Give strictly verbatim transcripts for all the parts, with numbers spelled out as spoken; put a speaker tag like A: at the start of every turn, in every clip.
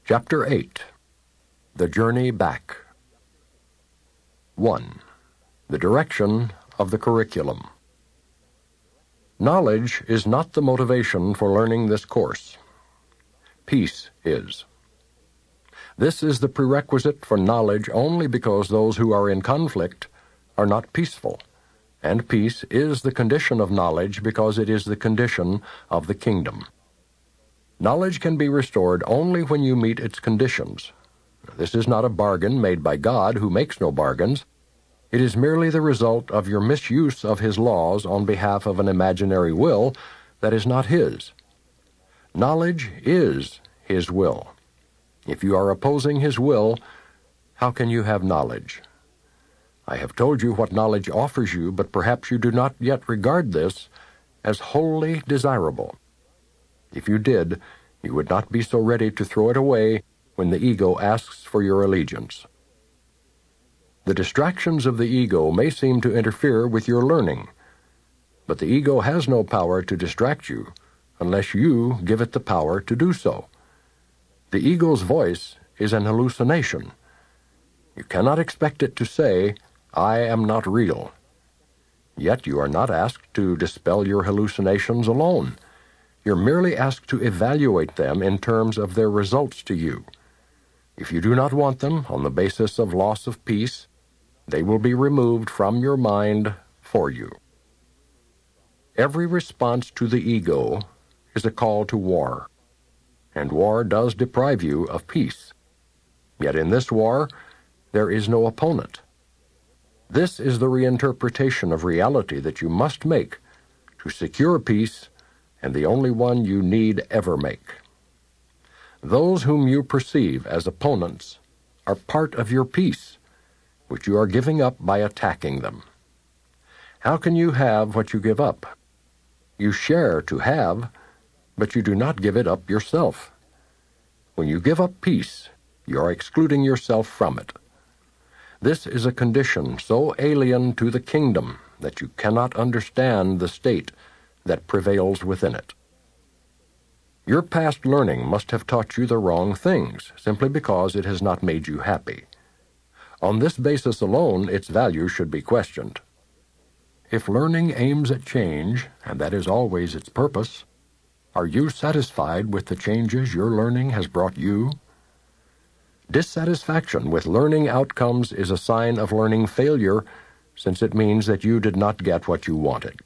A: Chapter eight. The Journey Back. one. The Direction of the Curriculum. Knowledge is not the motivation for learning this course. Peace is. This is the prerequisite for knowledge only because those who are in conflict are not peaceful, and peace is the condition of knowledge because it is the condition of the kingdom. Knowledge can be restored only when you meet its conditions. This is not a bargain made by God, who makes no bargains. It is merely the result of your misuse of His laws on behalf of an imaginary will that is not His. Knowledge is His will. If you are opposing His will, how can you have knowledge? I have told you what knowledge offers you, but perhaps you do not yet regard this as wholly desirable. If you did, you would not be so ready to throw it away when the ego asks for your allegiance. The distractions of the ego may seem to interfere with your learning, but the ego has no power to distract you unless you give it the power to do so. The ego's voice is an hallucination. You cannot expect it to say, "I am not real." Yet you are not asked to dispel your hallucinations alone. You're merely asked to evaluate them in terms of their results to you. If you do not want them on the basis of loss of peace, they will be removed from your mind for you. Every response to the ego is a call to war, and war does deprive you of peace. Yet in this war, there is no opponent. This is the reinterpretation of reality that you must make to secure peace, and the only one you need ever make. Those whom you perceive as opponents are part of your peace, which you are giving up by attacking them. How can you have what you give up? You share to have, but you do not give it up yourself. When you give up peace, you are excluding yourself from it. This is a condition so alien to the kingdom that you cannot understand the state that prevails within it. Your past learning must have taught you the wrong things, simply because it has not made you happy. On this basis alone, its value should be questioned. If learning aims at change, and that is always its purpose, are you satisfied with the changes your learning has brought you? Dissatisfaction with learning outcomes is a sign of learning failure, since it means that you did not get what you wanted.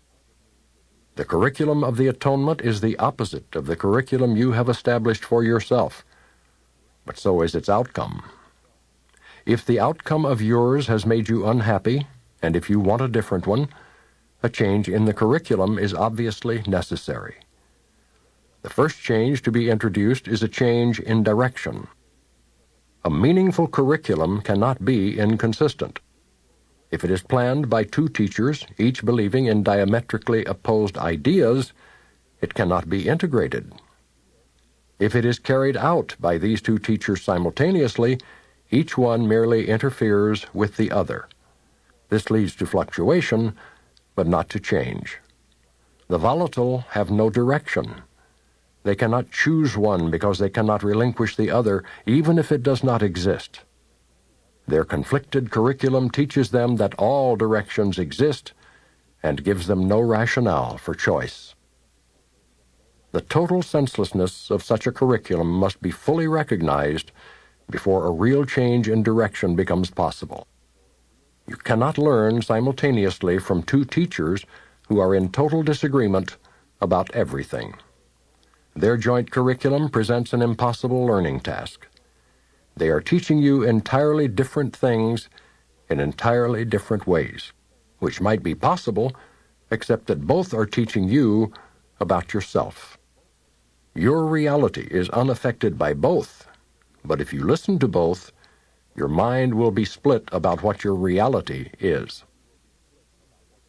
A: The curriculum of the atonement is the opposite of the curriculum you have established for yourself, but so is its outcome. If the outcome of yours has made you unhappy, and if you want a different one, a change in the curriculum is obviously necessary. The first change to be introduced is a change in direction. A meaningful curriculum cannot be inconsistent. If it is planned by two teachers, each believing in diametrically opposed ideas, it cannot be integrated. If it is carried out by these two teachers simultaneously, each one merely interferes with the other. This leads to fluctuation, but not to change. The volatile have no direction. They cannot choose one because they cannot relinquish the other, even if it does not exist. Their conflicted curriculum teaches them that all directions exist and gives them no rationale for choice. The total senselessness of such a curriculum must be fully recognized before a real change in direction becomes possible. You cannot learn simultaneously from two teachers who are in total disagreement about everything. Their joint curriculum presents an impossible learning task. They are teaching you entirely different things in entirely different ways, which might be possible, except that both are teaching you about yourself. Your reality is unaffected by both, but if you listen to both, your mind will be split about what your reality is.